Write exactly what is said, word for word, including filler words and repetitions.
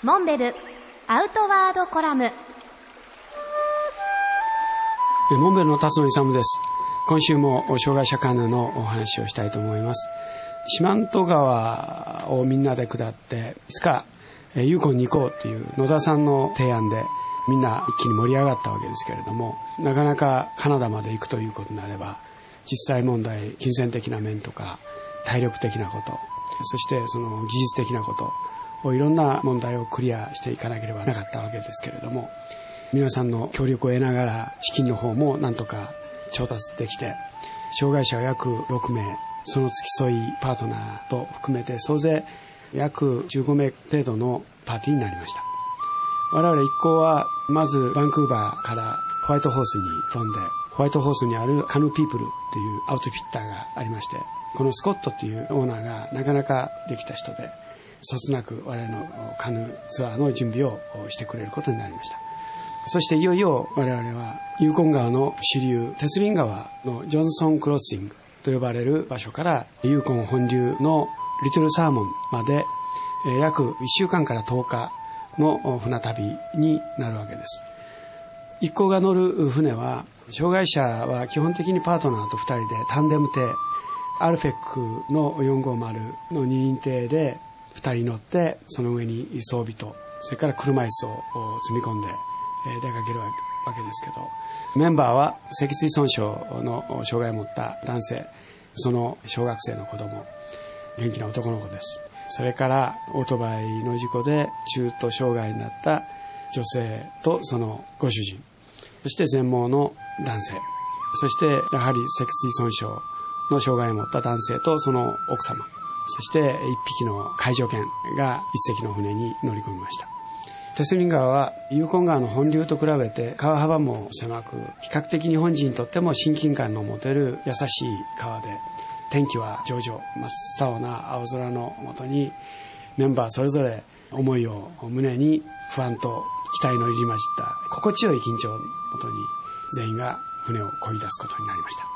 モンベルアウトワードコラム。 モンベルの辰野勇です。今週も障害者関連のお話をしたいと思います。四万十川をみんなで下っていつかユーコンに行こうという野田さんの提案でみんな一気に盛り上がったわけですけれども、なかなかカナダまで行くということになれば実際問題、金銭的な面とか体力的なこと、そしてその技術的なことをいろんな問題をクリアしていかなければなかったわけですけれども、皆さんの協力を得ながら資金の方もなんとか調達できて、障害者は約ろくめい、その付き添いパートナーと含めて総勢約じゅうごめい程度のパーティーになりました。我々一行はまずバンクーバーからホワイトホースに飛んで、ホワイトホースにあるカヌーピープルというアウトフィッターがありまして、このスコットというオーナーがなかなかできた人で、そつなく我々のカヌーツアーの準備をしてくれることになりました。そしていよいよ我々はユーコン川の支流テスリン川のジョンソンクロッシングと呼ばれる場所からユーコン本流のリトルサーモンまで約いっしゅうかんからとおかの船旅になるわけです。一行が乗る船は障害者は基本的にパートナーとふたりでタンデム艇、アルフェックのよんごーまるのににん艇でふたり乗って、その上に装備とそれから車椅子を積み込んで出かけるわけですけど、メンバーは脊椎損傷の障害を持った男性、その小学生の子供、元気な男の子です。それからオートバイの事故で中途障害になった女性とそのご主人、そして全盲の男性、そしてやはり脊椎損傷の障害を持った男性とその奥様、そして一匹の介助犬が一隻の船に乗り込みました。テスリン川はユーコン川の本流と比べて川幅も狭く、比較的日本人にとっても親近感の持てる優しい川で、天気は上々、真っ青な青空の下にメンバーそれぞれ思いを胸に不安と期待の入り混じった心地よい緊張のもとに全員が船を漕ぎ出すことになりました。